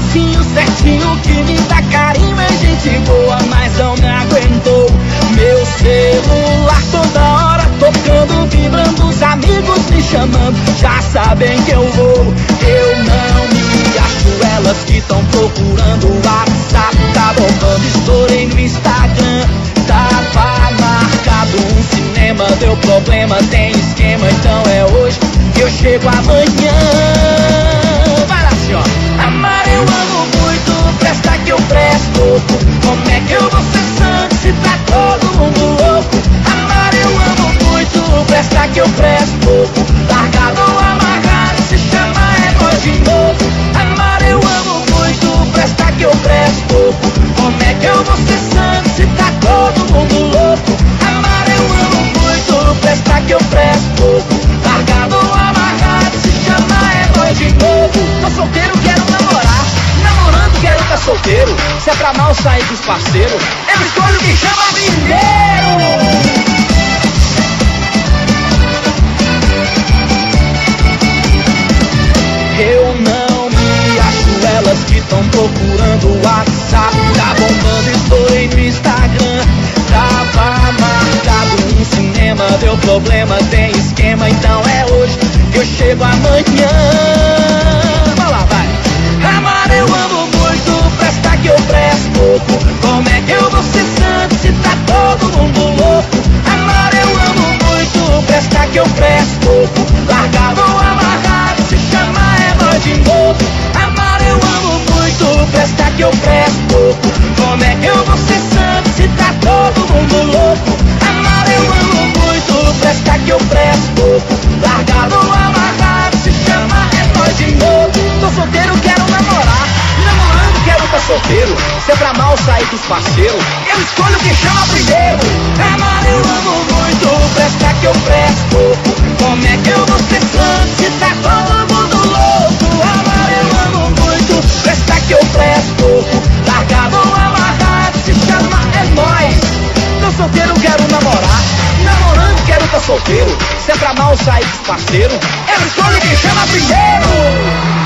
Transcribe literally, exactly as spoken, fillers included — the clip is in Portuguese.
mocinho certinho que me dá carinho, é gente boa, mas não me aguentou. Meu celular toda hora tocando, vibrando, os amigos me chamando, já sabem que eu vou. Eu não me acho, elas que tão procurando o WhatsApp tá bombando, estourei no Instagram, tava marcado um cinema, deu problema, tem esquema, então é hoje que eu chego amanhã. Vai lá, senhor. Amar eu amo muito, presta que eu presto pouco. Como é que eu vou ser santo se tá todo mundo louco? Amar eu amo muito, presta que eu presto pouco. Largado ou amarrado, se chama é nós de novo. Amar eu amo muito, presta que eu presto pouco. Como é que eu vou ser santo se tá todo mundo louco? Amar eu amo muito, presta que eu presto pouco. Largado ou amarrado, se chama é nós de novo. Tô solteiro, quero namorar, namorando quero tá solteiro. Se é pra mal sair dos parceiros, eu escolho quem chama primeiro. Eu não me acho, elas que tão procurando o WhatsApp tá bombando, estourei no Instagram, tava marcado um cinema, deu problema, tem esquema, então é hoje que eu chego amanhã. Vai lá, vai. Amar eu amo muito, presta que eu presto pouco. Como é que eu vou ser santo se tá todo mundo louco? Amar eu amo muito, presta que eu presto pouco. Largado ou amarrado, se chama é nós de novo. Amar eu amo muito, presta que eu presto pouco. Como é que eu vou ser santo se tá todo mundo louco? Amar eu amo muito, presta que eu presto pouco. Largado ou amarrado, se chama é nós de novo. Tô solteiro, quero namorar, namorando quero tá solteiro. Se é pra mal sair dos parceiros, eu escolho quem chama primeiro. Amar eu amo muito, presta que eu presto pouco. Como é que eu vou ser santo se tá todo mundo louco? Amar eu amo muito, presta que eu presto pouco. Largado ou amarrado, se chama é nóis. Tô solteiro, quero namorar, namorando quero tá solteiro. Se é pra mal sair dos parceiros, eu escolho quem chama primeiro.